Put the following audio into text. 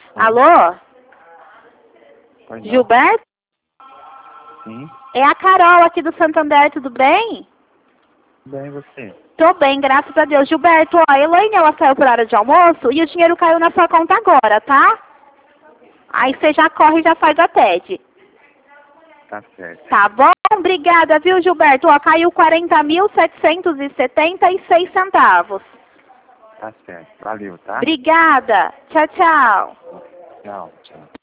Alô? Pois não. Gilberto? Sim. É a Carol aqui do Santander, tudo bem? Bem, você? Tô bem, graças a Deus. Gilberto, ó, a Elaine, ela saiu por hora de almoço e o dinheiro caiu na sua conta agora, tá? Aí você já corre e já faz a TED. Tá certo. Tá bom? Obrigada, viu, Gilberto? Ó, caiu 40.776 centavos. Tá certo. Valeu, tá? Obrigada. Tchau, tchau. Tchau, tchau.